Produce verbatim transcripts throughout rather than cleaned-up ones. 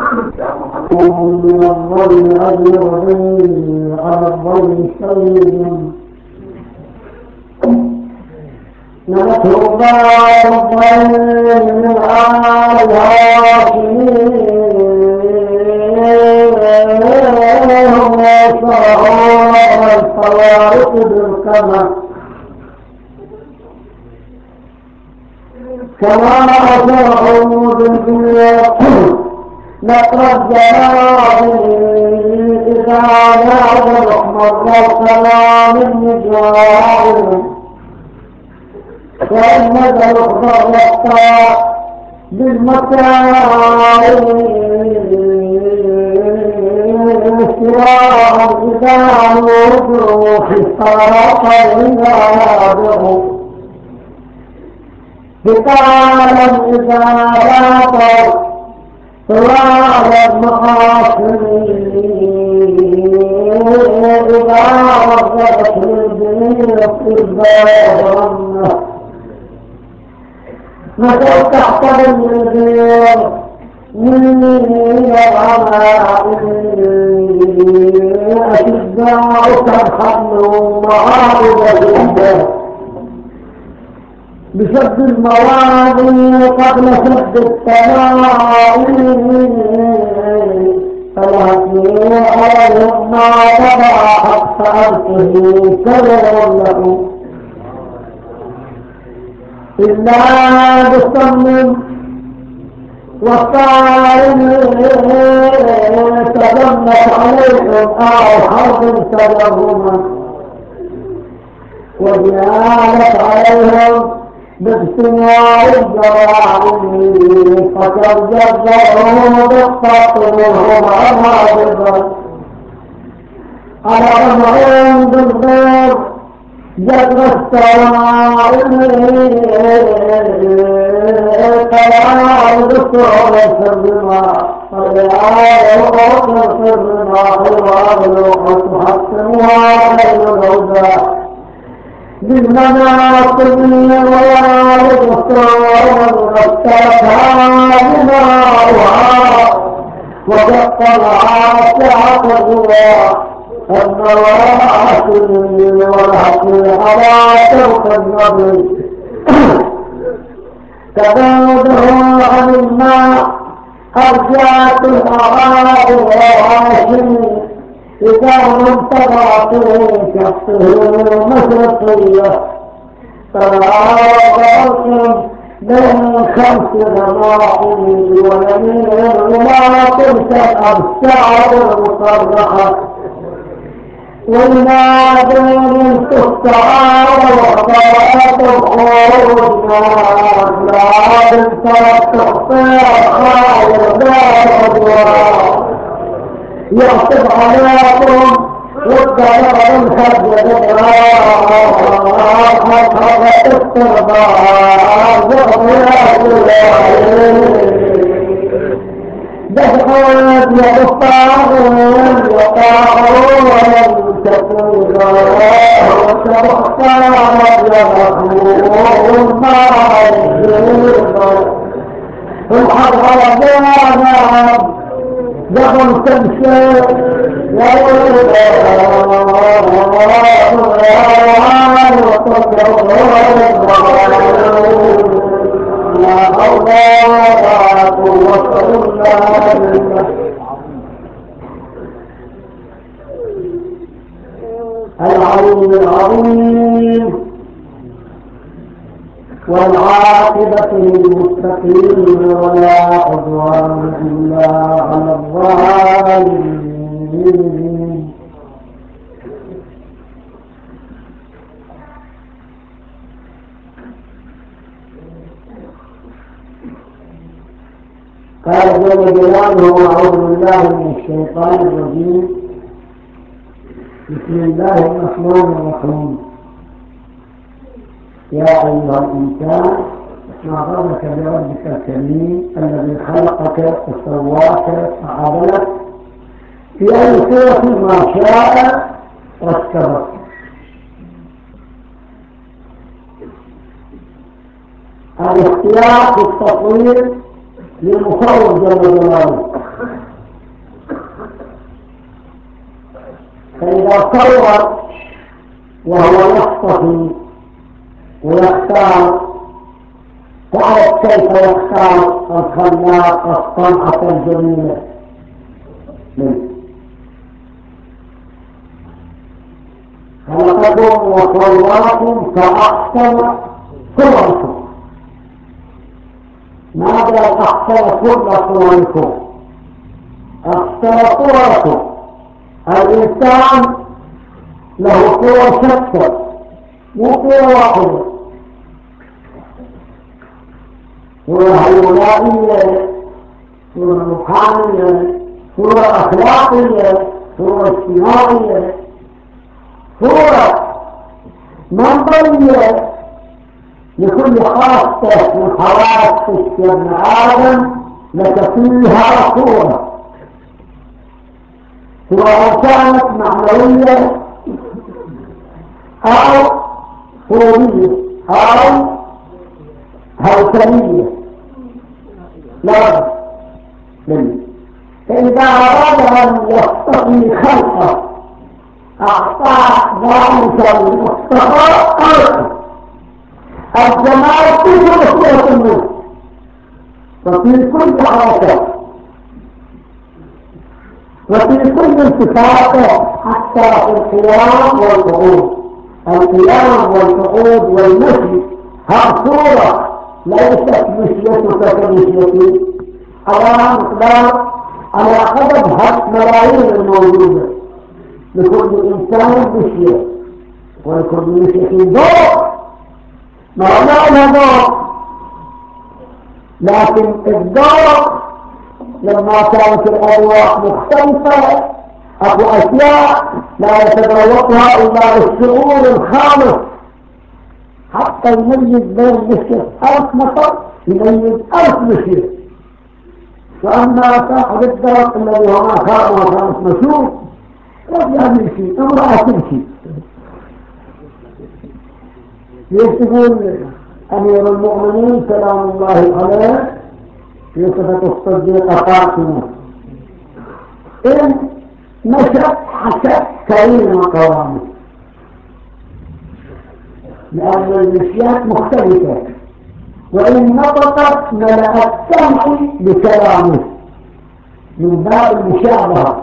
من الظل أجرني على الظل سيد نبته الله الظل من آلها هم يشرعون الفوارق بالكمى كما أشرعوا بالدنيا نقر الجلال إذا نادى محمد السلام النجاة فإن الأخضر يقطع بالمكان سواء إذا نوجوا في الصراط العنابه بطالا إذا راقوا طوال المحاصر إذا وردت الدنيا في الباب متى تحت النذير من الغماء أشداء ترحموا معارض الإحداث بشد المواضي قبل شد التمائم فالهدي عليهم ما تضاحت فأرسه كبير له إلا بالصمم والصائم تجمت عليهم أو حرب سببهما وجعلت عليهم باجتماع الجرائم فتجذروا بالتطويرهم أماجبا على رمعين بالغير جدر السوائل قواعد الصعب السرما فالعالم أوقف السرما حوار وتحسنها خير الهدى بالمناقب والوالد الصور والتركها بماؤها وقد طلعت عقدها النواحي والحق على شوق النبي تبعده عن الماء أرجعت الأعراض والعاشر إذا منتظرت شخصه مشرقية تراغبتم بين خمس ضمائم ويمين وما تلك الأبشار المصرحة والنادر من تستعار وقرأت الخروجنا لا تنسى تخطير خير دار الله يعصب عليكم والدار الحج بالراحة حققت الترباء دفعت يدفعون يطاعون تكونا وتبختار يغفون ما يجيبون الحرب جانا دخل تمشي يا العليم العظيم والعاقبة للمتقين ولا عدوان إلا على الظالمين. قال جل جلاله وأعوذ بالله من الشيطان الرجيم بسم الله الرحمن الرحيم يا أيها الإنسان ما غرك بربك الكريم الذي خلقك وسواك فعدلك في أي صورة ما شاء ركبك. الاختيار في التطوير للمصور جل جلاله إذا صور وهو يصطفي ويختار، تعرف كيف يختار الخلاق الصنعة الجميلة منه. خلقكم وصوركم فأحسن صوركم. ماذا أحسن كل صوركم؟ أحسن صوركم. الإنسان له صور شتى، مو صورة واحدة، صورة هيولائية، صورة روحانية، صورة أخلاقية، صورة اجتماعية، صورة منظرية لكل خاصة من حواسك يا ابن آدم لك فيها صورة، سواء كانت معنوية أو صورية أو هيكلية. لا بد فإذا أراد أن يصطفي خلقه أعطاه ذلك المصطفى الجمال في كل صورة منه وفي كل حركة وفي كل التفاته، حتى في القيام والقعود. القيام والقعود والمشي ها صورة ليست مشيتك كمشيتي على مقدار على عدد ملايين الموجودة. لكل إنسان مشية ولكل مشية دور، ما معنى دور؟ لكن الدور لما كانت الأرواح مختلفة أو أشياء لا يتذوقها إلا الشعور الخالص، حتى يميز بين مشية ألف مطر يميز ألف مشية. فأما صاحب الدرق الذي هو ما كان وكانت مشهور رجع يمشي، امرأة تمشي. يقول أمير المؤمنين سلام الله عليه في صفة الصديقة فاطمة: إن مشت حشت كريم قوامه، لأن المشيات مختلفة، وإن نطقت ملأت سمعي بكلامه من باب المشابهة.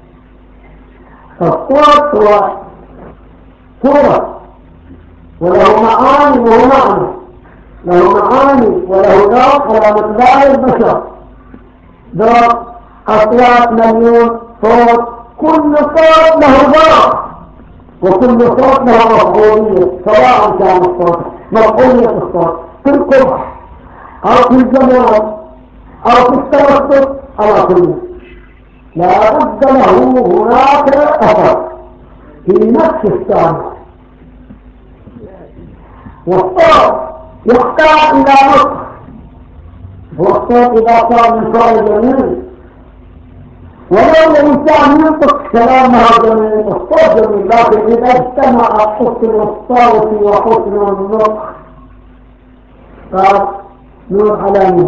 فالصوت هو صورة وله معاني وهو معنى، له معاني وله ذوق على مقدار البشر. ذوق أصوات مليون صوت، كل صوت له ذوق وكل صوت له مفعولية، سواء كان الصوت مفعولية الصوت في القبح أو في الجمال أو في التوسط أو كله، لا بد له هناك أثر في نفس السامع. والصوت يحتاج إلى نطق، والصوت إذا كان من صوت جميل ولو الإنسان ينطق كلامه جميل الصوت جميل، لكن إذا اجتمع حسن الصوت وحسن النطق فنور على نور.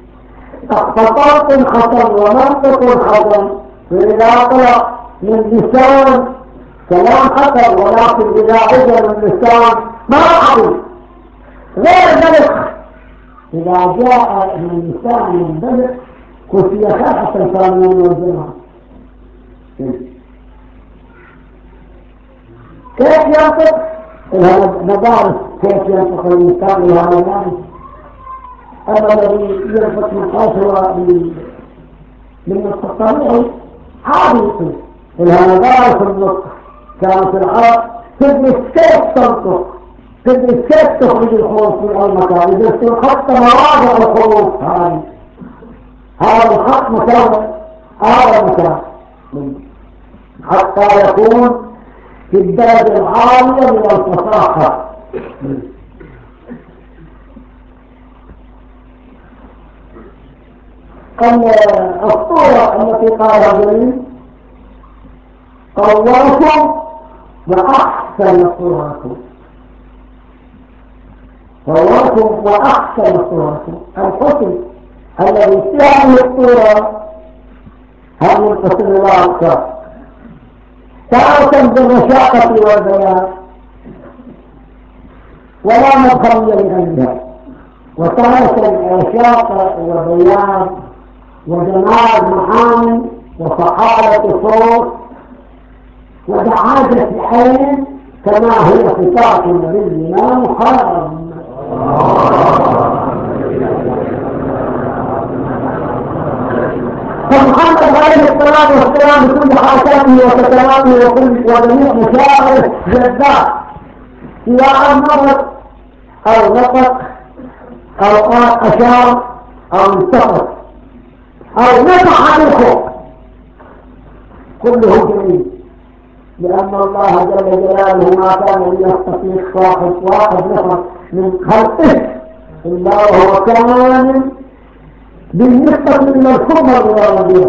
فصوت حسن ومنطق حسن، فإذا طلع من لسان كلام حسن، ولكن إذا عجل من لسان ما عقل غير ملك، إذا جاء من لسان من ملك كفي خلقة الفانون والجمال. كيف ينطق؟ ندارس كيف ينطق الإنسان لهذا الناس. أما الذي ينطق من حيث من الطبيعي عادي، إلها ندارس النطق. كانت العرب تدرس كيف تنطق، تدرس كيف تخرج الحروف في أي مكان، يدرسون حتى مواضع الحروف. هذه هذا الخط مكان هذا المكان حتى يكون في الدرجة العالية من الفصاحة. الصورة التي قالها جميل: صوركم وأحسن صوركم، صوركم وأحسن صوركم. الحسن الذي في هذه الصورة هذه القسم الأكثر. تارة بالرشاقة والبيان ولا مدخلية لغيرها، وتارة رشاقة وبيان وجمال معاني وفعالة صوت ودعاجة عين كما هي صفات نبينا محمد. فمحمد عليه الصلاة والسلام بكل حركاته وسكناته وكل وجميع مشاعره جذاب، سواء نطق أو نطق أو أشار أو انتقد أو نطق بالخوف، كله جميل، لأن الله جل جلاله ما كان ليستطيع واحد واحد نفر من خلقه إلا وهو كامل بالنسبة إلى الكبر والرضيع،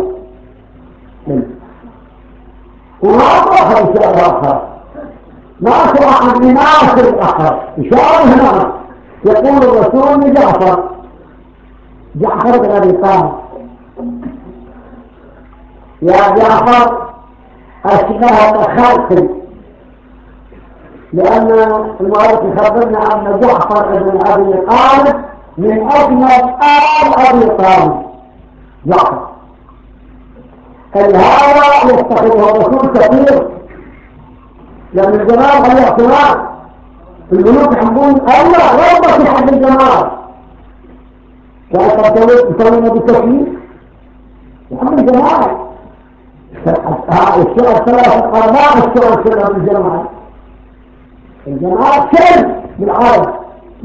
وما أطرح إشارة آخر، ما أطرح عن مناسب آخر إشارة هنا. يقول الرسول لجعفر جعفر بن أبي طالب: يا جعفر أشبهك خلقي، لأن المؤلف يخبرنا أن جعفر بن أبي طالب من أجمل آل أبي طالب جعفر، فلهذا يتخذه الرسول كثير، لأن الجمال هو اعتراض. الملوك يحبون الله ربك يحب الجمال، كأنت تسوينا بتكليف يحب الجمال. الشعر ثلاثة أرباع الشعر كلها بالجمال، الجمال شيء بالعرب.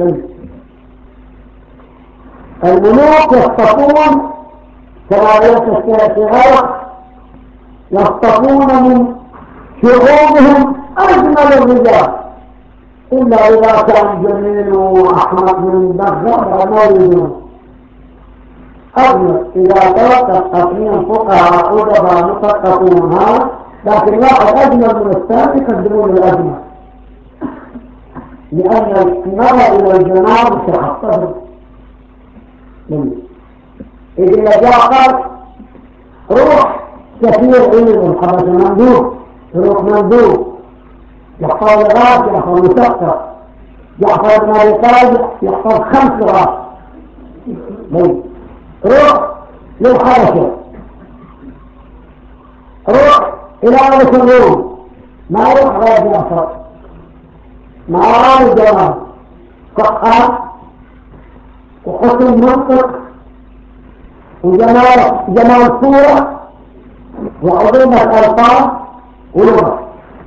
الملوك يصطفون كما يتسيغير، يصطفون من شعوبهم أجمل الرجال، إلا إذا كان جميل وأحمد من بغض ما يريدون. أجمل إذا توقف اثنين فقهاء أدباء مثقفون هذا، لكن واحد أجمل من الثاني يقدمون الأجمل، لأن النظر إلى الجمال يتحصل. إذا جعفر روح كثير علم الحبس مندوب، روح مندوب يحفظ لغات، يحفظ مثقف. جعفر بن أبي طالب يحفظ خمس لغات. روح للحبشة، روح إلى ملك الروم، ما يروح غير جعفر، مع الجمال فقه وحسن منطق وجمال جمال صورة وعظيمة الألفاظ ولغة.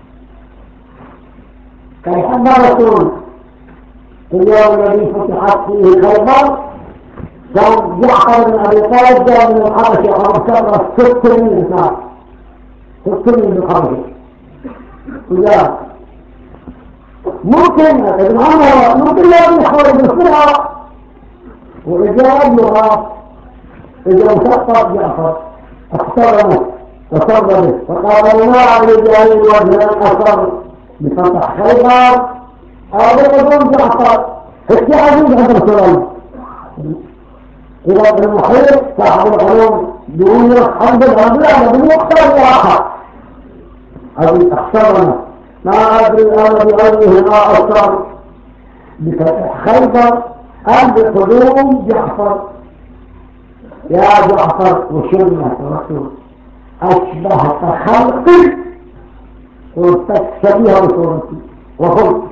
كان يحب رسول اليوم الذي فتحت فيه خيبر، كان جعفر بن أبي طالب جاء من الحبشة ومسرة ست سنين صار ست سنين من الحبشة وجاء ممكن ابن عمر ممكن لا يخرج بسرعة وإجا ابنها إجا مسقط جعفر اخترمه وصرمه وقال لنا على الجاهل وابن أصر بفتح خيبر هذا يقول جعفر حتى عزيز عند رسول الله. إلى ابن المحيط صاحب العلوم دون حمد الأبلاد من يختار الآخر هذه اخترمه ما أدري أنا بعلمه ما أصر بفتح خيبر أم بقدوم جعفر. يا جعفر وشرنا الرسول أشبهك خلقي وتشبيه بصورتي وخلق.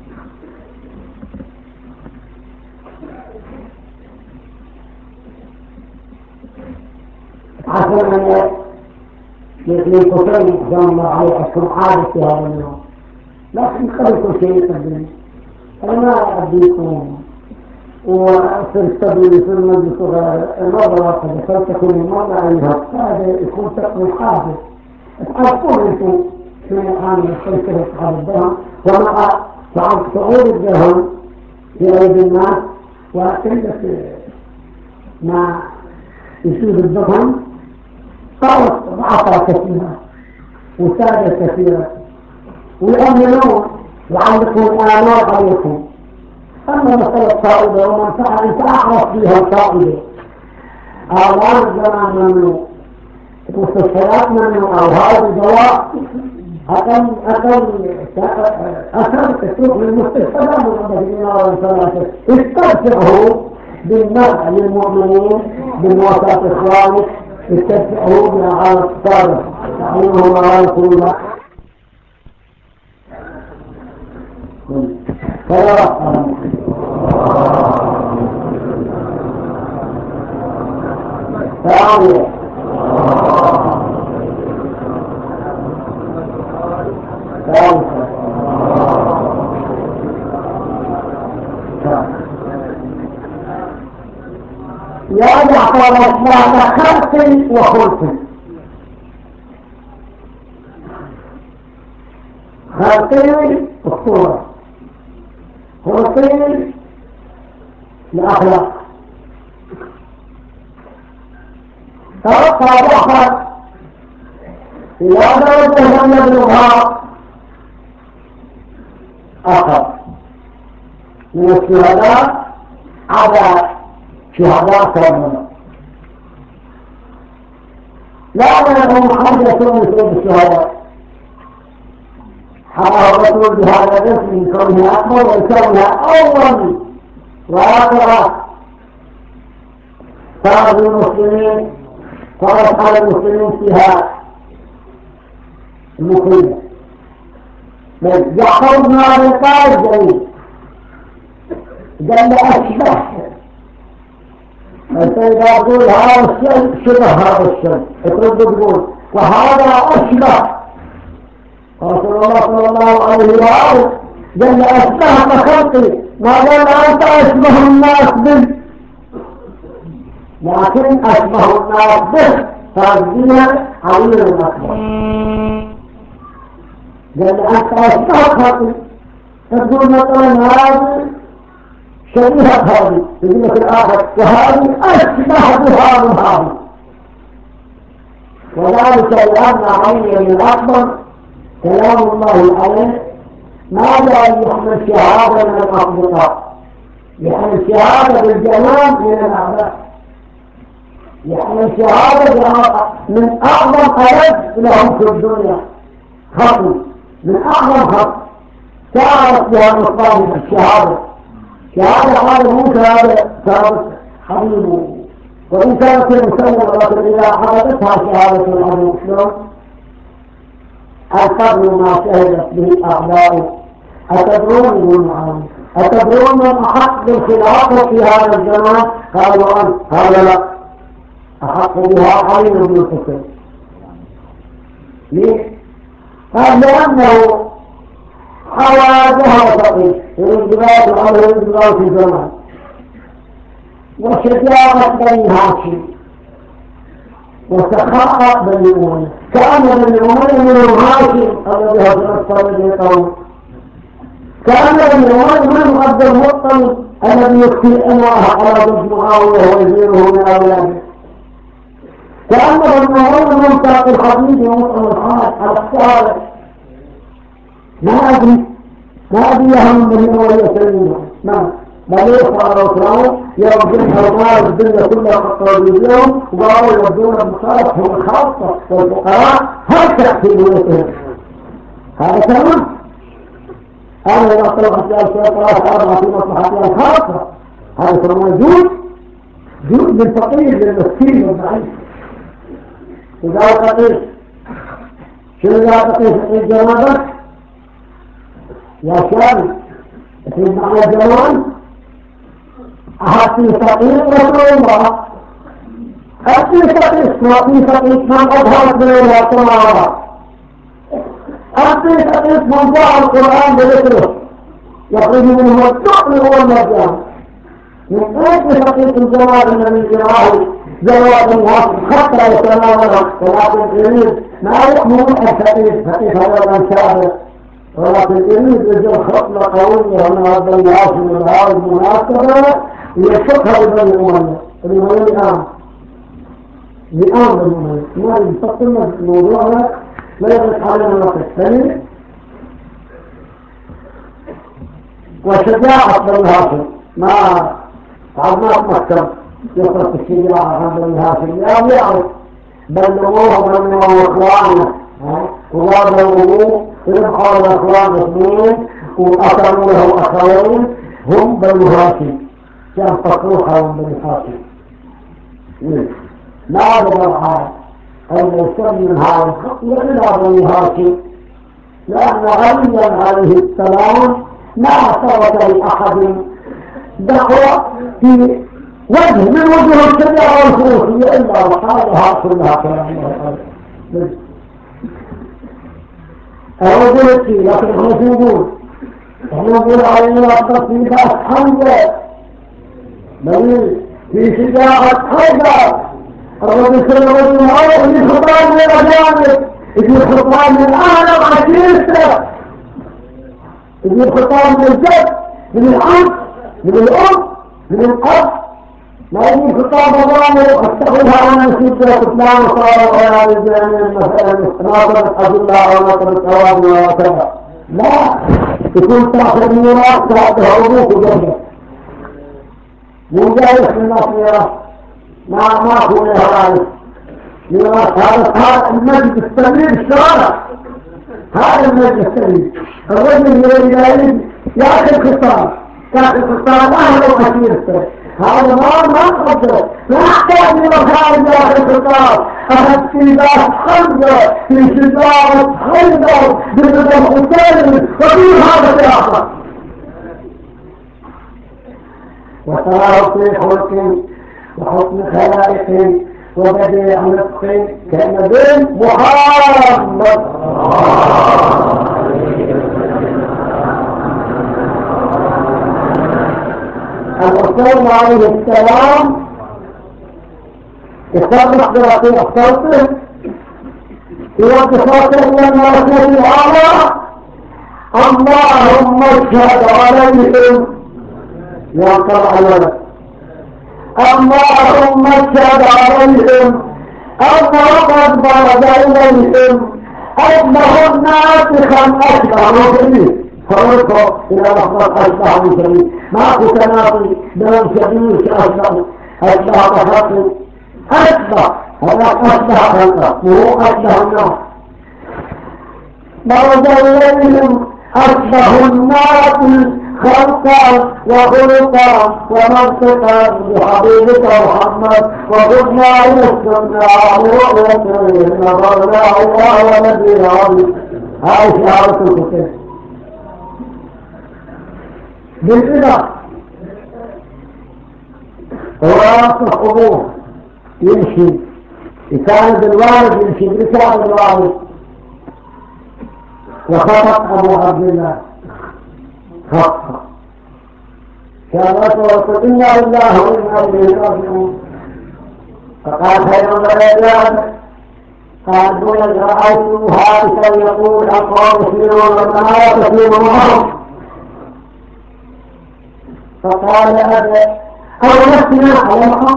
حسنا أن يخلي كفرين أحسن الله عليه أشكر عادة في هذا اليوم، لكن قبل كل شيء يقدم أنا ما أديكم وفي السبيل في المجلس المرة واحدة فلتكن المرة أيها هذا يكون تقوي حاجة أقول أنتم في الآن الخلفة على الدهم ومع صعود الدهم في أيدي الناس وقلة ما يصيب الدهم صارت ضعفة كثيرة وسادة كثيرة ويأمنون يعلقون آمال عليكم. أما مسألة فائدة ومنفعة أنت أعرف فيها الفائدة. الآن الزمان ممنوع، مستشفيات ممنوع، أو هذا الدواء أقل أقل أثر تسوق للمستشفى من النبي صلى الله عليه وسلم استرجعوا بالنفع للمؤمنين بمواساة إخوانك استرجعوا بأعانة الصالح تعلمهم على رسول الله فلا رفع ثانية ثالثة يا جعفر بعد خلق وخلق خلقين الصورة خلقين الأخلاق ترقى بأخر إلى درجة لم يبلغها آخر من الشهداء على شهداء كرمنا لا نعلم حدث مثل الشهداء حرى الرسول بهذا الاسم من كونها أكبر وكونها أول وآخر صار المسلمين صارت على المسلمين فيها المصيبة جعفر بن أبي طالب جميل قال أشبه أنت إذا تقول هذا الشيء شبه هذا الشيء ترد تقول وهذا أشبه رسول الله صلى الله عليه وآله قال أشبه بخلقي ما قال أنت أشبه الناس به لكن أشبه الناس به فأجديها عليل الأكبر قال أنت أشبه خلقي تقول مثلا هذه شبيهة هذه يقول في الآخر وهذه أشبه بها من هذه وذلك لأن علي الأكبر كلام الله عليه ماذا يحمل شهادة من الأصدقاء يحمل شهادة بالجمال من الأعداء يحمل شهادة من أعظم ألد لهم في الدنيا خطم من أعظم خط تعرف بها مصطلح الشهادة شهادة هذا مو شهادة ثابت حبيبه وإن كانت المسلمة لكن إذا حدثتها شهادة العدو شلون الفضل ما شهدت به الأعداء أتدرون يقول معاذ أتدرون من أحق بالخلافة في هذا الزمان قالوا أنت قال لا أحق بها علي بن الحسين ليه؟ قال لأنه حوادها ثقيل الانضباط على الانضباط في الزمان وشجاعة بني هاشم وسخاء بني أمية كان بني أمية من هاشم الذي هجر الصالح لقومه كان بني أمية من عبد المطلب الذي يكفي أنواعها على ضد معاوية ويزيره من أولاده كان بني أمية من ساق الحديد ومطعم الحاج على الصالح ما أدري ما أدري لهم بني أمية سيدنا ما بل يصعر وصعوا يرجعون أوضاع الدنيا كلها قطروا وقالوا يبدون المصالح هم الخاصة والفقراء هكذا في بيوتهم هذا تمام أنا إذا طلعت الفقراء أربعة في مصلحتها الخاصة هذا تمام جود جود للفقير للمسكين والضعيف إذا فقير شنو إذا فقير فقير جنابك يا شاب في معنى الجنوان أحد فقير رسول الله أحد فقير وفي فقير من أظهر من الله أحد فقير من جاء القرآن بذكره يخرج منه الدخل والمرجان من أجل فقير الجواب من جراه جواب الوصف خطر يتناوله ولكن يريد ما يؤمن الفقير فقير هذا من شابه ولكن يريد يجب خطلة قوية هنا بين عاصم الهاوي المناسبة يشكها ببني أمية الأمية الآن الآن بني أمية ما يستقلنا الموضوع لا يغلق علينا الوقت الثاني وشجاعة بني هاشم ما عظمات مكتب يصرف الشجاعة عن بني هاشم لا يعرف بلغوه بلغوه إخواننا وضربوه ربحوا الأخوان اثنين وأكرموا له أخوين هم بنو هاشم كان فقروحا من بني هاشم ما عدد الحال أن يسمى من هذا الخط إلى بني هاشم لأن عليا عليه السلام ما ترك لأحد دعوة في وجه من وجه الشريعة والفروسية إلا وحالها كلها كلام أرجو لكي لكن احنا نقول احنا نقول علينا التصميمات حمزة بل في شجاعة حمزة الرجل صلى الله عليه وسلم يجي خطاب من الأجانب يجي خطاب من أهل عشيرته يجي خطاب من الجد من العم من الأم من الأب ما يجي خطاب الله استغلها عن الشدة إسلام صار وعلى الجانب مثلا ناظرة أدلة أو ناظرة أوامر وكذا لا يكون تأخذ ميراث تأخذ أبوك وجدك مو جايز من الناس ما ما أكون هذا ميراث هذا هذا المجد السليم الشرارة هذا المجد السليم الرجل اللي جايز يأخذ خطاب يأخذ خطاب أهله وكثيرته هذا ما ما قدر لا أحتاج إلى خارج هذا الخطاب أخذ في ذات خنجر في شجاعة خنجر بسبب حسين وفي هذا الآخر وتراه في خلق وحسن خلائق وبديع نطق كالنبي محمد الحسين عليه السلام يصرح برقيق صوته في وقفاته إلى المرسل الأعلى اللهم اشهد عليهم ينقر عليهم اللهم اشهد عليهم أنه قد برد إليهم أنه ناسخا أشبه فيه فرقوا إلى لحظة أشبه من شديد ماكو تناطي بين شديد أشبه أشبه تخطي أشبه هذا أشبه خلقه وهو أشبه الناس برد إليهم أشبه الناس خلقا وخلقا ومنطقا بحبيبك محمد وقلنا يسكننا عن رؤيته نظرنا الله ونبي عظيم هاي شعارة الكتاب بالإضافة وراء الحضور يمشي يساند الوالد يمشي بلسان الوالد وخطط أبو عبد الله خطأ كان رسول إنا لله وإنا إليه راجعون فقال خير الرجال قال دون رأيت هارسا يقول أقوام يسيرون والنهار تسير معهم فقال أبا أو نفسنا على الحق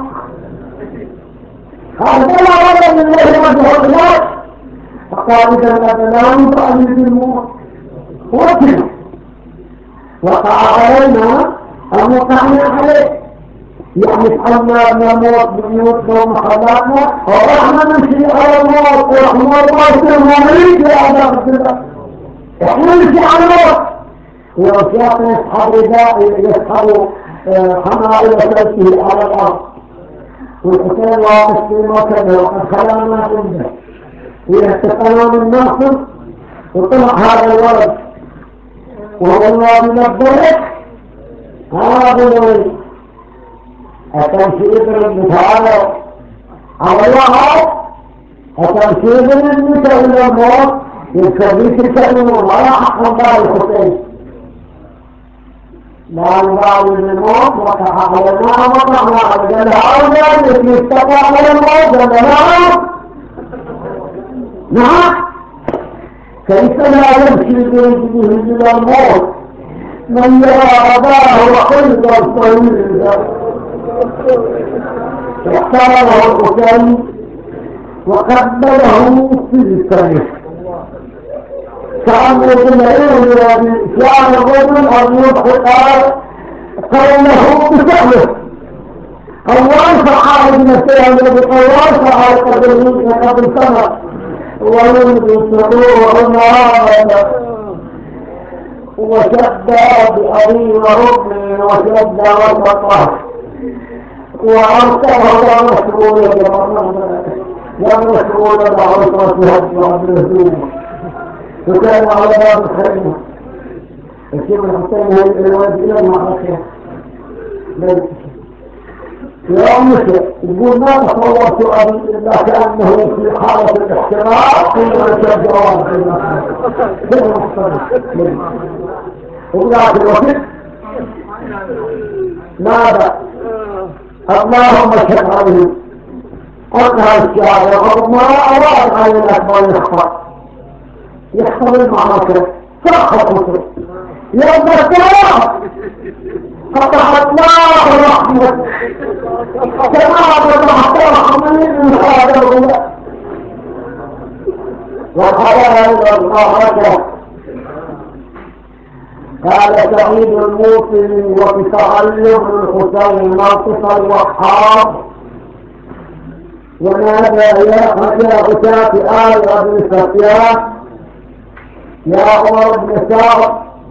قال بلى ولا من الله وجه الله فقال إذا أبا لا نطأ من الموت وكذا وقع علينا أن وقعنا عليه يعني فعلنا نموت بيوتنا ومحلاتنا ورحنا نمشي على الموت ورحمة الله سلم ومريك لأعداء الدنيا احنا نمشي على الموت ورسياتنا يسحب رداء يسحب حمائل وسلسه على الأرض والحسين واقف في مكانه وقد خلقنا عنده ويهتقنا من ناصر وطلع هذا الولد وهو الله منبهك هذا الولد التمشي ابن تعالى على الله التمشي ابن إلى الموت يكفيك الكلمة ولا حق الله الحسين لا نبالي بالموت وقع علينا وقعنا على جل عودا التي استطاع على الموت جل نعم نعم كيف لا يمشي برجله إلى الموت من يرى أباه وخلقا طويلا احترمه الحسين وقبله في التاريخ كان يدعون كان الرجل أن يضحك قومه بسهله الله فعال بنفسه الذي الله فعال قبل قبل سنة ويلبي صدور نارا وشد بأبي وأمي وشد وسطه وأرسله يا مسؤول يا مسؤول العصرة هجر بالهدوم وكان على باب الخيمة الشيخ الحسين هي الواد إلى المعركة يا مشي يقول ما تصورت أبي إلا كأنه في حالة الاحتراق كل الجواب في المسألة وبعد الوقت ماذا اللهم اشهد عليهم أنها الشعر ما أراد عن الأكبر يخطأ يخطأ المعركة فأخطأ يا ابن السلام قطع الله الرحمة كما قطعت رحمة من هذا الغلاء وقال الله قال سعيد الموصل وبتعلم الحسين موقف الوحاب ونادى يا عتاة آل أبي سفيان يا عمر بن سعد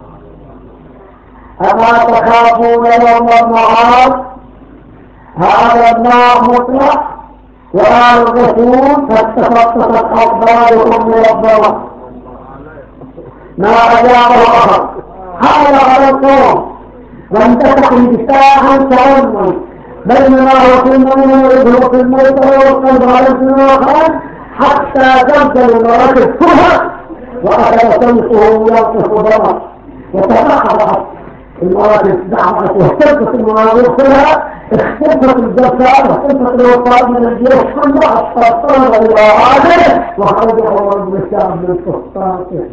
أما تخافون يوم المعاد هذا النار مطلق وآل الرسول فاستفتت أقبالكم من الضوء ما أجابه أحد حال على القوم وانتفح انتفاعا تأمل بينما هو في المنى ويظهر في الميت والقلب على الزنوخان حتى زلزل المراكب كلها وأخذ سيفه يلقف ضرر وتفحضت المراكب دعمت واهتزت المناظر كلها اختفت الجسار واختفت الوفاء من الجيش كله حتى اضطر إلى عاده وخرج عمر بن سعد من فسطاته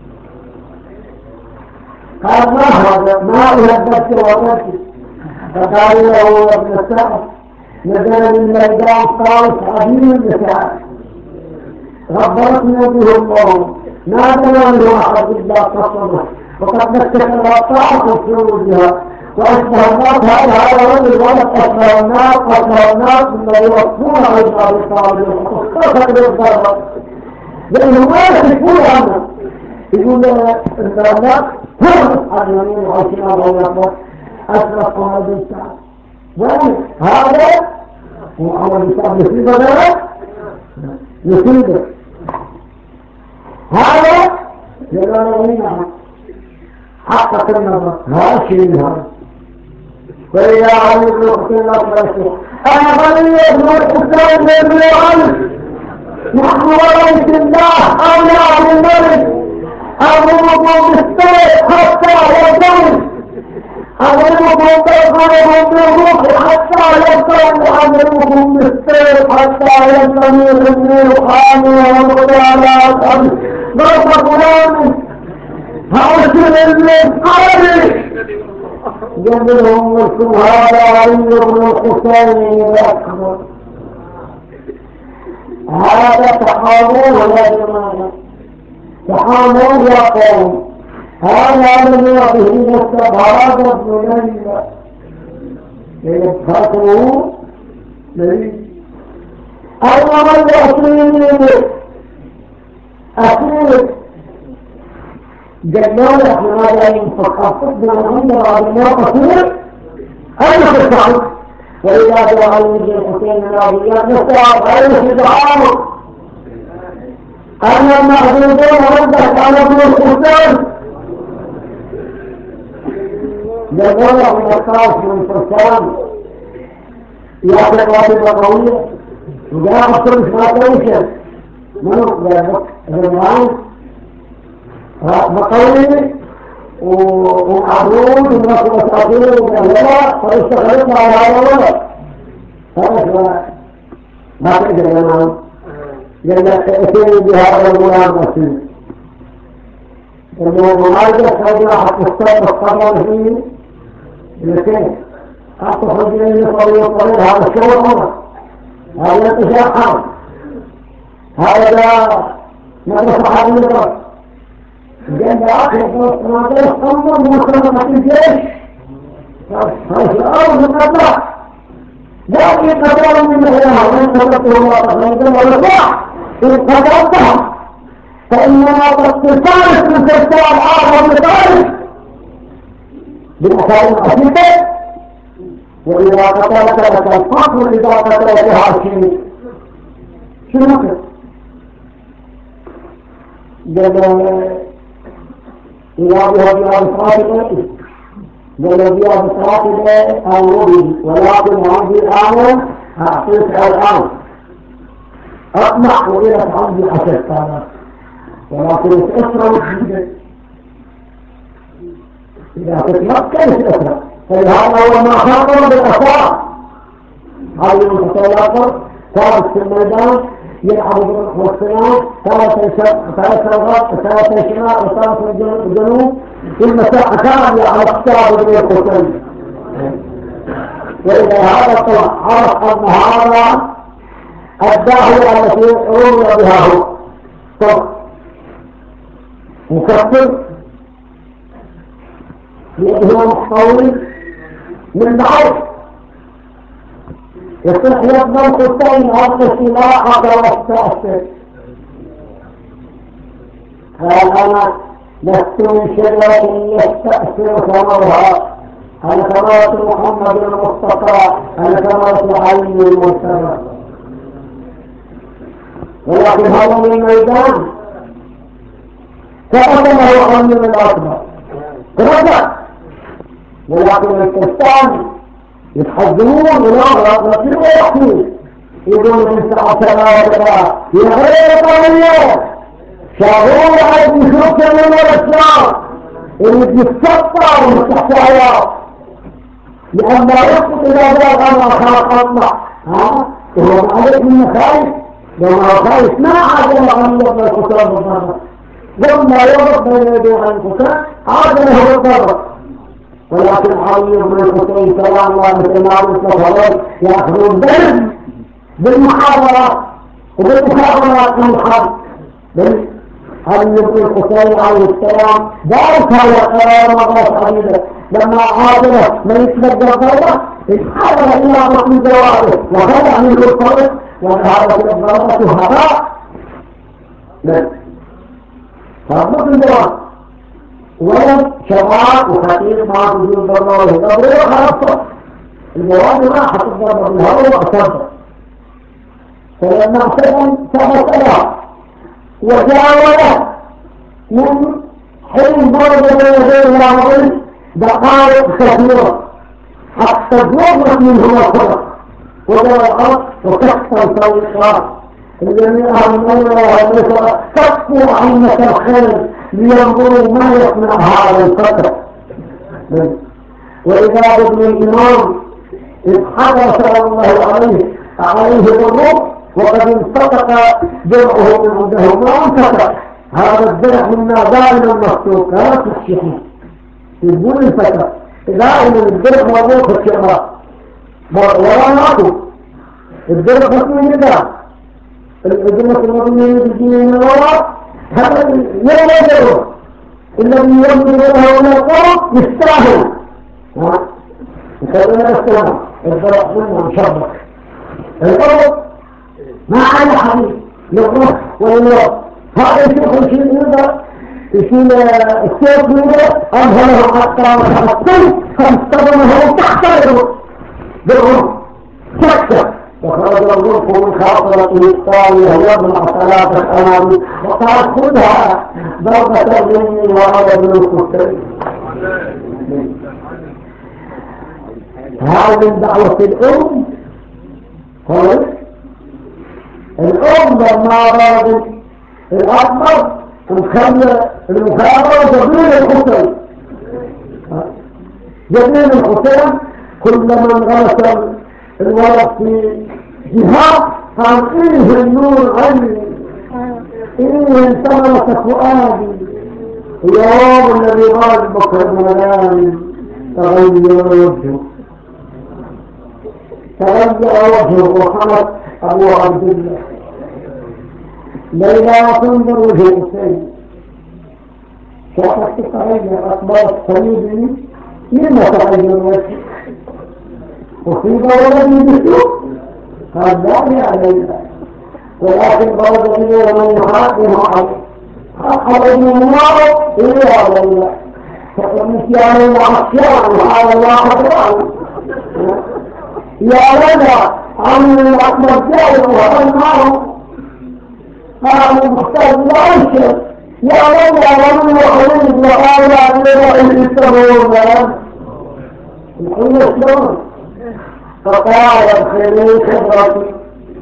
قال ما هذا ما أهدت وضعتي فقال له يا ابن سعد نزل من ميدان طاوس عظيم بن سعد غبرتني به الله ما تنامه أحد إلا تصبه وقد نكت الأطاعة في وجهها وأشبه الناس هذا هذا رجل ولد أشبه الناس أشبه الناس الذي يصفون على إبراهيم صالح وخصوصا بالضرر لأنه ما يشركون عنه يقول الناس هم عن يمين وعشرين الله أشرف عمر بن سعد وهذا هو عمر بن سعد يصيب ذلك يصيبه هذا يقول لنا حقق النظر هذا شيء هذا وإذا علي بن حسين الله فرسه أنا غني ابن الحسين بن علي نحن وليس الله أولى بالملك أمركم بالسيف حتى يدوم أمركم بالقلب بالروح حتى يدوم أمركم بالسيف حتى يدوم الرمي حامي والغلالات ضرب فلان هاشم المسحري جملهم مسلم هذا علي بن الحسين الأكبر هذا تحاول يا جماعة تحاول يا قوم هذا الذي به مستبعد ابن ليلى يبحثوا لي أيضا الأخير أخير جلال احنا ينفق بنظيم رابنا قصير أين تستعد وإذا جاء علي بن الحسين الرابيات نستعد أين تدعاه أنا المعبودون ردت على ابن الحسين جلال احنا قاس من فرسان يأتي قواتب قوية وجاء أصل ما تنشر منه ذلك الرمان بقولي وعبود ونصر التعطيل وكذا فاستخدمنا على هذا الولد فأسوأ ما تقدر يا نعم لأن اتني بهذا الغلام مسيح لأنه ممارجة خرجنا حتى الصوت الصبر فيه الاثنين حتى خرجنا يصلي وطريق هذا الشغل عمر هذا انتشاء حام هذا مدرسة حامل جاء آخر ما تستنظر بمسلمة الجيش فالأرض القطع لكن قطع من الله وإن قطعته الله فإنه الله إن قطعته فإنما اتصال من كرسال آخر بطارق بالأسائل الأسيطة، وإذا قتلت لك الفقر إذا قتلت هاشمي شنو نقل؟ قال إذا بها بها بصراطك قال بها بصراطك أولي ولكن عندي الآن أعطيك الآن أطمع وإلى عندي عشر سنوات ولكن أسرع جدا إذا تتمكن أسرع. فلهذا هو ما خاطر بالأسرع هذه المتطلقات كانت في الميدان يلعب بالحسنات ثلاث شوغات ثلاث شمال وثلاث جنوب في المساء كاملة على اختار بن الحسين. وإذا هذا طلع عرف أن هذا الداهية التي رمي بها هو طلع مكفر بيده محطول من بعض يصح يبنى الحسين هذا السلاح هذا واستأثر. قال أنا لست من شجرة يستأثر ثمرها، أنا ثمرة محمد المصطفى، أنا ثمرة علي المرتضى. ولكن هذا من الميدان فقدمه علي الأكبر ترجع. ولكن الكستان يتحزنون ونظرة نصير ويحكي يقول من ساعة سنة يا غير طويلة شاغول عايز يشوف من الإسلام اللي يتسطى ومستحيات لأن لا يسقط إذا بلغ أنا خلق الله. ها وهو عليك من خايف لما خايف ما عادل عن يبنى الخسران بالضرر لما يضرب بين يديه عن الخسران عادله بالضرر. ولكن علي بن الحسين سلام الله مثل ما عرفت يأخذون بالم بالمحاضرات وبالمحاضرات من الحرب. بل علي بن الحسين عليه السلام ذلك هو قرار مغرس عديدة لما عادله من يتبدل الضربة انحدر إلى بطن جواره وخلع منه الطريق وذهبت الضربة هباء. بل فبطن جواره ولد شباب وخطير ما تجيب ضربه ويضربه وخلصه الجواب ما حط الضربه بالهواء واعترض. فلما اعترض ثبت له وجاوله من حين ضرب بين يديه العظيم دقائق كثيره حتى ضربت منه الخبر وجاء الارض وكسر سويقات الجميع أمنوا ومثل كفوا عينة الخير لينظروا ما يصنع هذا الفتى. وإذا ابن الإمام إذ حدث صلى الله عليه عليه بالروح وقد انفتق درعه من عنده ما انفتق هذا الدرع منا دائما مفتوق لا تشحن يقول الفتى دائما الدرع مربوط في الشمال ولا ناكل الدرع خصمي جدا الأجنة المضمين بالدين من الوراء هذا لا يجره الذي يمضي لها ولا القرب يستاهل. يخلينا السلام الضرق منه مشرك القرب ما على حديث للروح والنور هذا يشوف شيء يقدر يشيل السيف منه أمهله حتى وتحطم فاستضمه تحت بالروح تكتب وخرج الروح من خاطرته الثانية يبلع ثلاثة أمام وقال خذها ضربة مني وعلى ابن الكفر. هذه من دعوة الأم قال الأم لما راد الأكبر وخلى المخابرة جبريل الحسين جبريل الحسين كل من غلس الولد في جهاد قال إيه النور عني إيه انتمرت فؤادي اليوم الذي غاد بكر الملام تغير وجهه تغير وجهه وخلق أبو عبد الله ليلى تنظر وجه الحسين شافت تغير أخبار سيدني لما تغير وجهه وصيب ولدي بالسوء قال لا علينا ولكن برد إليه ومن يحاكمه عليه أخرج الله إلى هذا الله فالنسيان العصيان وهذا الله أكبر يا لنا عن الأكبر جاء وأنه قالوا مختار العيشة يا لنا ومن وحيد وآيات لرأي السمون الحين السمون فقال الخليل خبرتي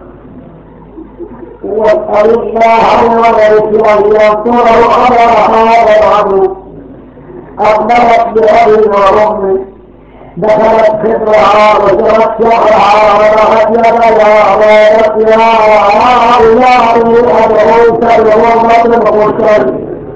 واسأل الله وليس أن ينصره على هذا العدو أقبلت بأبي وأمي دخلت خبرها وجرت شعرها ورأت يدها وقالت يا إلهي أدعوك وهو مطلب خسر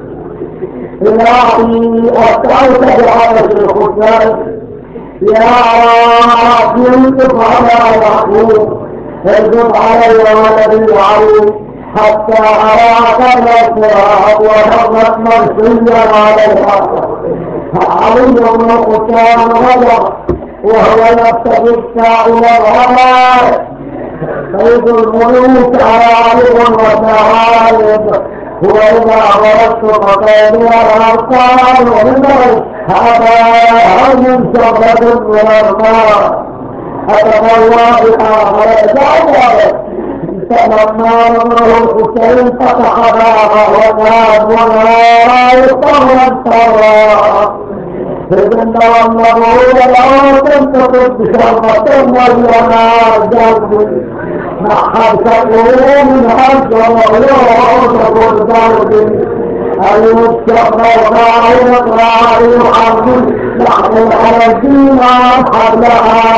إلهي أسألك بعرش الخسر يا رب ينطق على يعقوب ارجع علي ولدي علي حتى أراك الأسراب وحرت مرسيا عليها علي بن قتام غدر وهو يبتغي السائل الغمار سيد الملوك عالم وتعالم هو إذا ولدت فقيل الأرقام ومن هذا من شرة من الماء أتطوى بها ولدعوه فلما نظره الحسين فتح بابه ونام ولا يطهر ترى فإن والنبول لا تنتقل بشرة والينار جنب نحن تقول من هجر ويوم الجنب المستقر وقائل قائل حرب نحن على الدين حبلها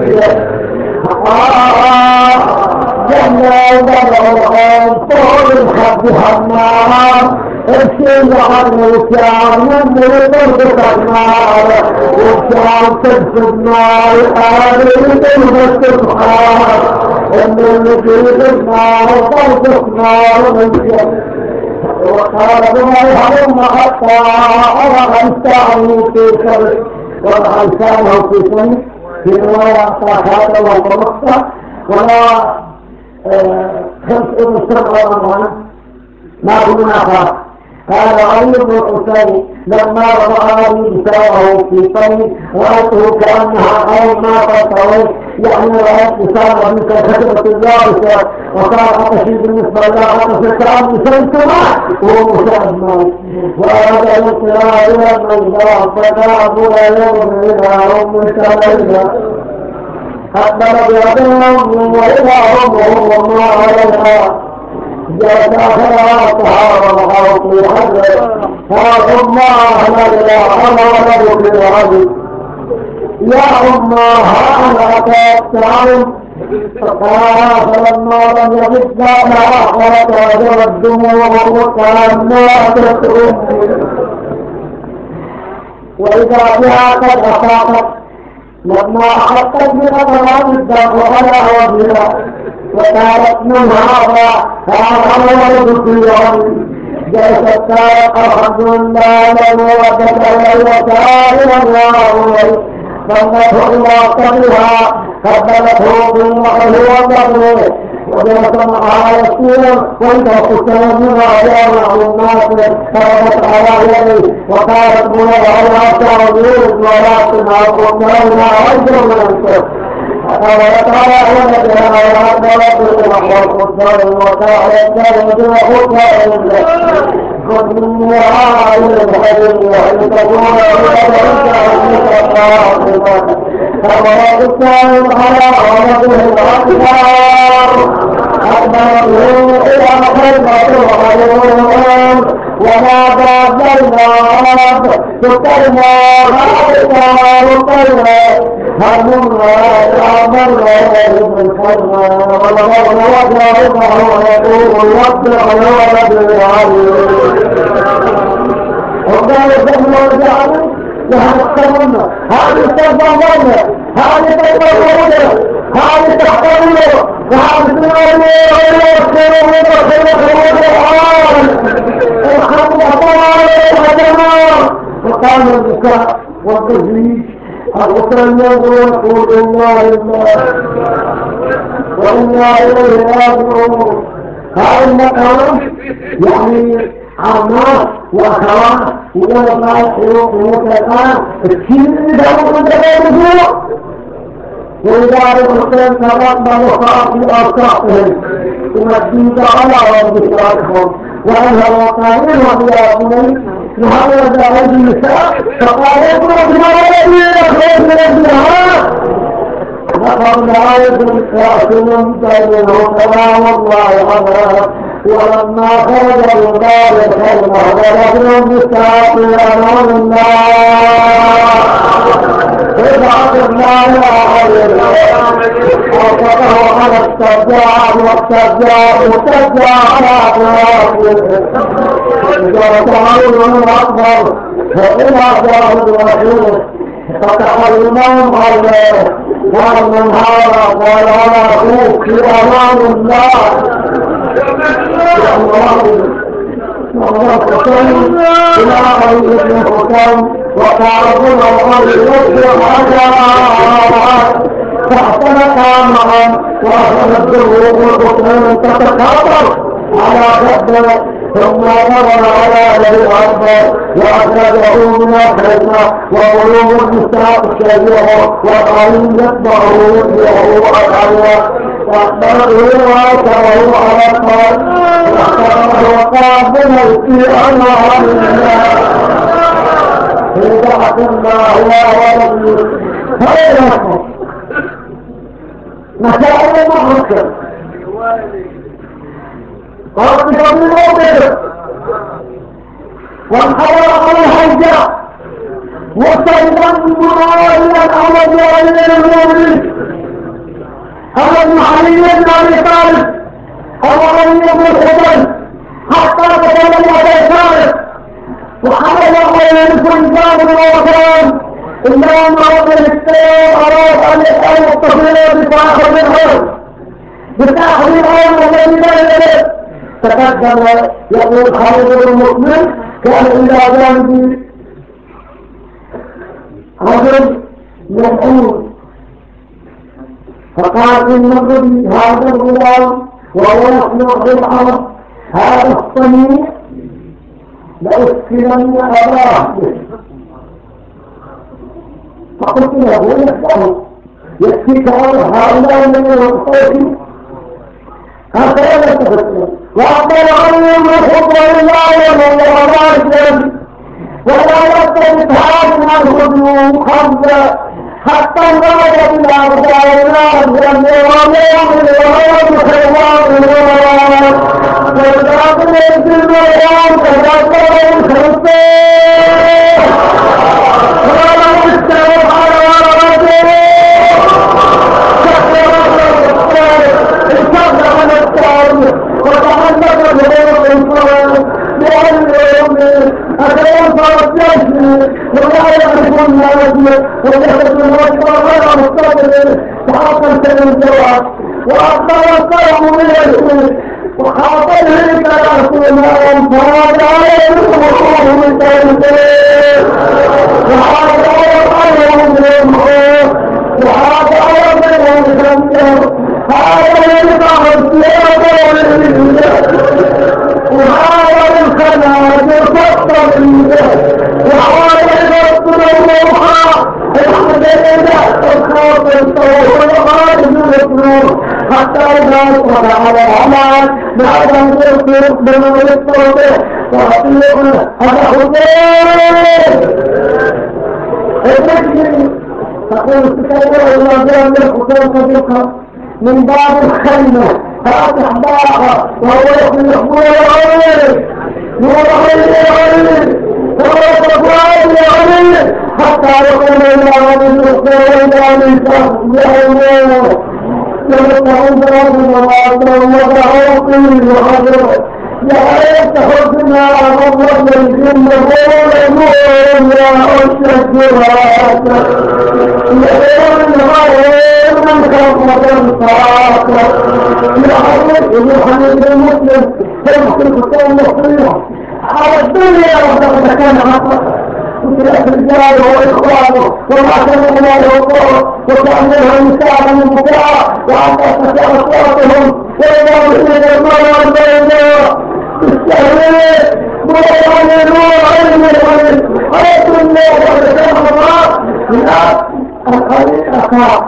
جنة ودرعان طول الحب حمام الشيء عن الشام ينبغي تربط النار والشام تنسب نار آلي تنبت النار إن الذي النار تربط نار من جنة وقال بما يهرم حتى أرى أنسانه في سبب وضع لسانه في سنه في رواية هذا والمرصة ولا خمس ابن السبع رمضان ما كنا خاص قال علي بن الحسين لما رأى لسانه في سنه رأيته كأنها عين ما تطوي يعني رأيت لسانه منك كثرة الجارسة وكان عطشي بالنسبة لا عطش كان مسلسما وهو مساعد مالك وأراد الانقلاب إلى الميدان فذهبوا يوم إلى أم سليمة أقبل بأبنهم وإلى أمه وما عليها جاءت آخرها طهارة وخوف الحجر فأخذ الله لله أنا ولد بالعدل يا أمه أنا أتعلم فقال فلما لم يجد لها خرج الدموع وكانت أمي وإذا بها قد أفاقت لما أخذت من أمام الدم على وجهها وكانت من هذا فأنا ولد بالعدل جلست الحمد لله له وذكر وسائر الله فانته إلى قبلها قبلته بالنحل وقبله وجلس معها يسيرا وإذا حسين من أعيان الناس فرمت على يديه وقالت منها تعود ولكن أقول لنا أجر من أنت فقالت على ولدها وأقبلت وحسين وكانت ترجع حسين كني عالم الحديث وإن تكون فمرض السائل على ولده الأكبر أكبره إلى خلقه وغيرهم ونادى جلاب سكرنا هذا وكرنا همنا يا مرة بالكرنا ولغرنا وجهه ويقول يصلح الولد العليم وقال الزمن والجعل لها السمنة هذه السمنة هذه السمنة هذه تحتمل وهذه السمنة وقال البكاء والتزويج الغسل يقول إنا لله وإنا إليه راجعون هذا المكان يعني عمات وأخوات ويبقى الحيوط موت الآن الكيل اللي دعوه من دقاء الجوع ولذلك الحسين تربى وقع في أرصاقهم ومجدود على ربهم وأنها وقائل وبيا بني نهار دعوه النساء فقال اقرأ بما ولدي أخذ من أجلها لقد رأيتم قاسم بينهم كما والله عنها ولما خرج الغبار الخيمة ولكنهم بالساق أمام الله فبعث الله عليه وقضه على السجاع والسجاع والسجاع على أطرافه وتعالوا الأكبر فإلى ظاهر رسوله فتح الإمام عليه قال من هذا قال أنا أخوك في أمان الله إلى غير ابن حكام وتعرضون الغير يصبح حجرات فاعتنقا معا وأخذ الدروب والحكام تتكاثر على خده ثم نظر على يد الأرض وأخرجه من الخيمة وغلوب النساء الشريعة وقال يتبعه يدعو أفعله وأخبره وأكره على القلب وأخبره وقال بموتي أنا الله إذا الله يا ولدي هذا يحفظ مسائل محركة قالت بقبل موته وانحضر على الحجة مستيقظا مناولا الأمر وعلى المؤمن هذا المحلي بن أبي طالب أمر بن الحسن حتى تكلم أبي طالب وحمل على الفرجان والوطن إلا أن رب الإسلام أراد أن يسأل الطفيل بتأخذ الحرب بتأخذ الحرب الذي بين تقدم يقول خالد المؤمن كان إلى جانبي رجل يدعون فقال إن ابني هذا الغلام وهو يصنع بالعرب هذا الصنيع لأسكنن أباه فقلت له يسأله يكفيك هؤلاء من الصوت هكذا تفكر وأقبل عنهم الخطوة لله ومن وبارك ولا يستطيع هذا الهدوء خمسة حتى انضرب بالأرضاء الناس والنظام والنظام خيوان النظام والنظام يجب النظام تذكر الخمسة ولا يستطيع على ربه وتحدث بغير الإنسان لأن يومي أكرم فرسيسي ولا يعرف الناس ويحدث الوجه غير مستقبل وحاصل سن الجواب وأخبر القلم من الإسم وحاصله كرسولهم فهذا عليه الوقوف من تنسيه وهذا عليهم بالمخوف وهذا عليهم بالخمسة هذا يلقى السيادة والإنسان وهذا الخناجر فطر إيده وهذا يفطر الموحى الحديدة الخاطر طول وغائب الإسلام حتى إذا أصبح على العمال بعد أن يصير بما يصبح وأطيعنا هذا حسين الرجل تقول تكبر إلى جانب الحسين صديقها من باب الخيمة فاتح بابها وهو يخلق نور العلم نور العلم فوق فؤاد العلم حتى يقول إلى عدد الأخوة إلى الإنسان يا يمتعون برب وعبد وضعوطي وعبد يا حسنا الله الجن هو نور يا أشجرات يا غير من خلق الفاقة يا حبيب المسلم تلك الكتاب المصرية على الدنيا وقد كان عقل وثلاث رجال واخوانه وما كان الله يوقعه وتعملها النساء من البكاء وعند تسع اصواتهم والله إلى المرأة البيضاء بالتهويل مرحل نور علم الغيب حيث الله وتسمى لا الخليقة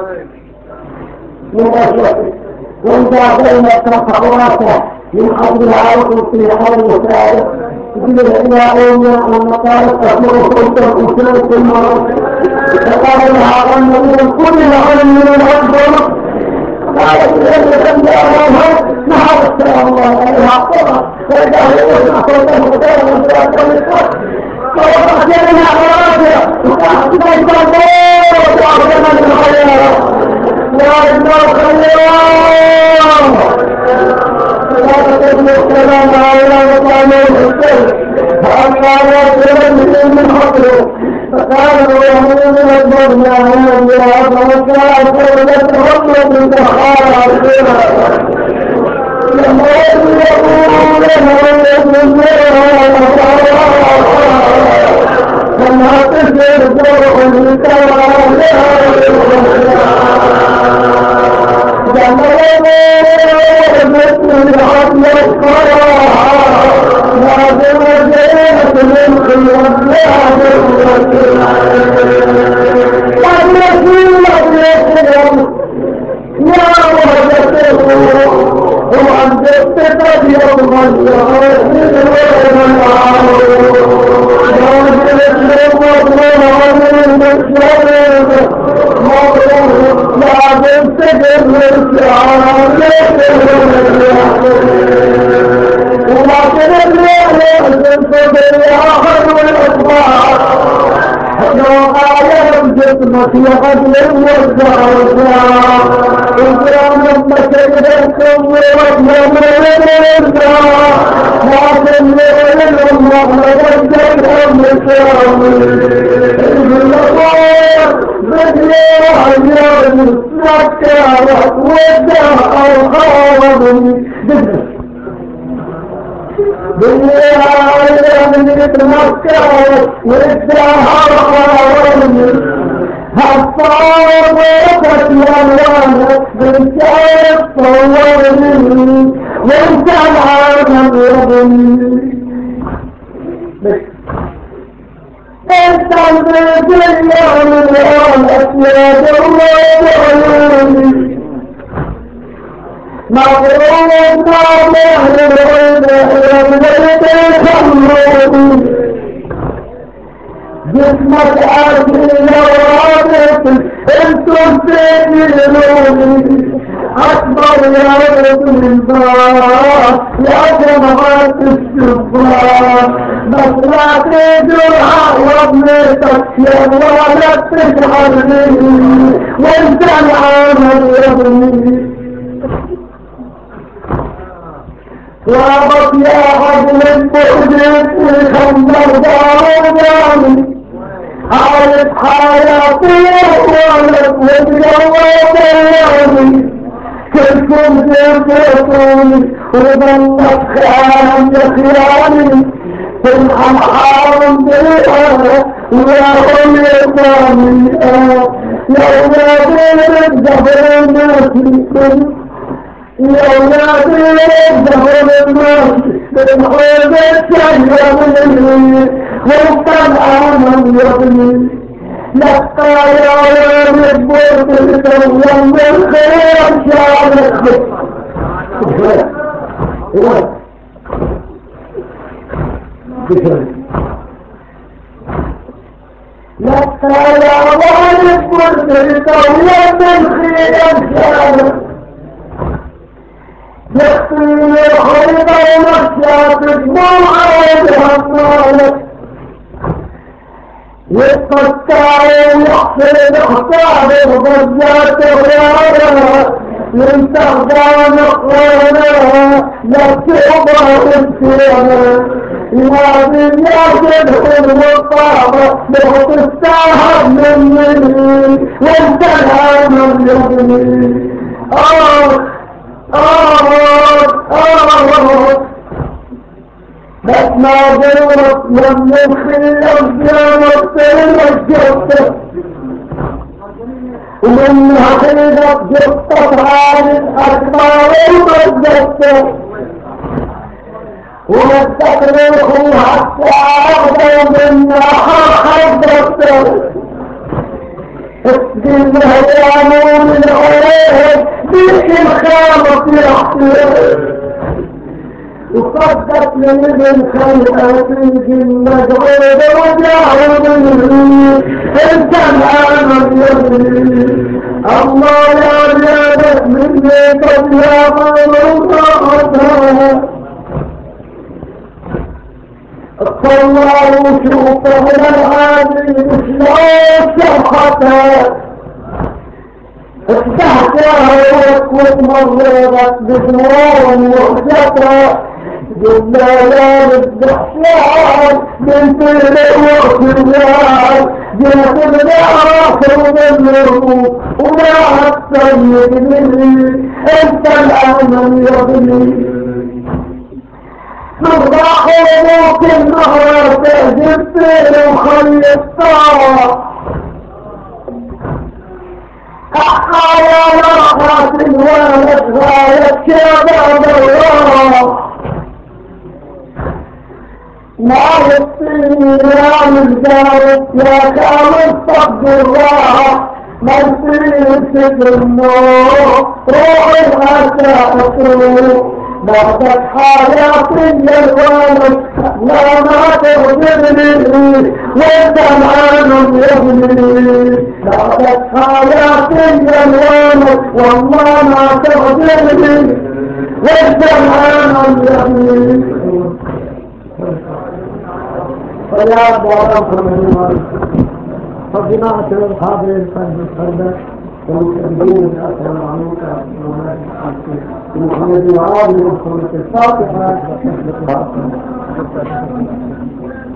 من أشياء وإذا بين التفاوات من حظها وفي حال مساعدة تجد إلى أولياء المقالة أسمه صوت الأسلام في المرض فقال لها أن من كل علم من الأكبر قالت لأن الحمد أمامها نحن السلام الله عليها قرأ فإذا هو يسمع صوته وكان من ذلك الإخوة فوقعت لنا أرادها وقعت لنا الله وعظم الحياة وإنه خيرا لا تكون السلام على مقام الحسين فأما رسولا من حقه فقال الله من أكبرنا من الله فوكا أكبر تحقق من تخار عزيزا لما يقول لهم لما تسير جرح الكلام لما يقول مثل العدل القرار لازم الجنة من خيام قد يكون يسلم يا وجدته وعن جدتك يوم الجهر من لازم تجر الشعار ولكن الليل الجنس بالآخر والأصبار لو قايم جسمك يغدر والزرزار إكرام بشيركم ووجه الإنسان لكن ليل الله يجدهم الشاوي بالله نكارت وداء الخاوض بالله نكارت وداء الخاوض هالصوتك والوانك بالكيف صورني وانت العالم يبني انت الدنيا من الاسياد وعيوني مغروب نعمه العين يبنيك خمروني جسمك عارفين وعادتك انتم تجلوني اكبر يا رب من بار يا جماعة الشباب بس لا تجرح وابنتك يا ولد تجعلني وانت العامل يا ابني وابط يا عدل البعد خمر دارجاني عارف حياتي ولد وجواب اليومي كلكم جرتوني وظلت خيام يخياني في الحمحام بيها وياهم يطامي يا ولاد الجبر الناس يا ولاد الجبر الناس بالحوض الشجر مني وانت العالم يبني لقى يا ولد بوتك ويوم الخير شارك لقى يا ولد بوتك ويوم الخير شارك يخفيني الحيطة ومشياتك موعدها الصالح يتقطع ويحسن اختار الضجات غيارها من تغضى نقوانا لا تغضى انتيانا يا بالله تدخل والطابة لو تستاهل مني وانت العالم يبني آه آه آه بس ما جرت من الخيام جرت الجبت ومنها خيرت جبتت عالي الأكبر ومزدت ومزدت ريخوها السعادة ومنها حدت اسقينا يا نور العين بيك الخامة يحسن وصدق لي من خلقك المجعود وجعلني انت الامل يبني الله يا ريادك مني قد يا مرضى اطلع وشوفه للعادي شلون شرحتك استحكاك وتمرضت بدون وحدتك جمالا الدحشان من طير وخيال جيت بالعاصر بالنور وما هتسيبني انت الامل يا ابني صباح وموت النهار تهجبتني وخلصتها أحيا راحت الولد غاية شباب الله ما يصير يا مزدارك يا كامل صد الله ما يصير تجنو روح الأساس بعدك حياتي الوالد لا ما تغدرني وانت العالم يبني بعدك حياتي الوالد والله ما تغدرني وانت العالم يبني فيا بارك من فجماعة الحاضرين قد قلبك ومتقدمين بأسر عنوك ومحمد وعالي ومحمد الفاتحة